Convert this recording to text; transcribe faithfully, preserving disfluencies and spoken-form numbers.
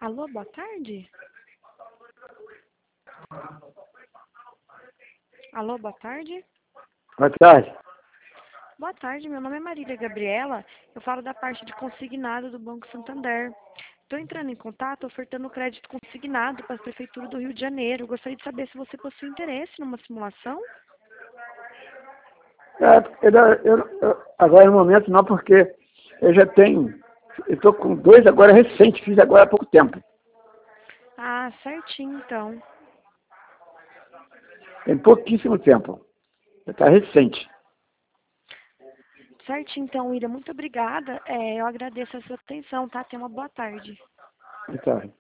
Alô, boa tarde? Alô, boa tarde? Boa tarde. Boa tarde, meu nome é Marília Gabriela, eu falo da parte de consignado do Banco Santander. Estou entrando em contato ofertando crédito consignado para a Prefeitura do Rio de Janeiro. Gostaria de saber se você possui interesse numa simulação. É, eu, eu, eu, agora no momento não, porque eu já tenho, eu estou com dois agora recentes, fiz agora há pouco tempo. Ah, certinho então. Tem pouquíssimo tempo. Está recente. Certinho então, William. Muito obrigada. É, eu agradeço a sua atenção, tá? Tenha uma boa tarde. Boa tarde.